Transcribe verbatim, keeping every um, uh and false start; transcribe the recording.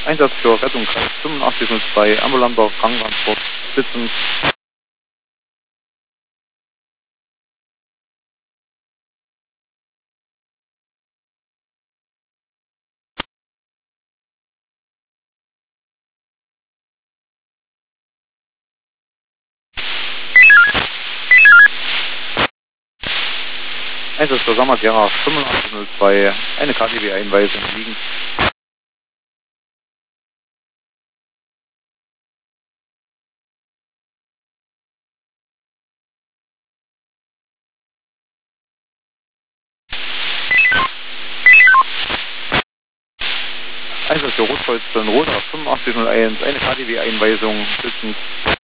Einsatz für Rettungskreis fünfundachtzig null zwei, ambulanter Krankentransport, sitzend. Einsatz für Samagera fünfundachtzig null zwei, eine K T W-Einweisung liegend. Einsatz für Rotholz, Roda fünfundachtzig null eins, eine K T W-Einweisung sitzend.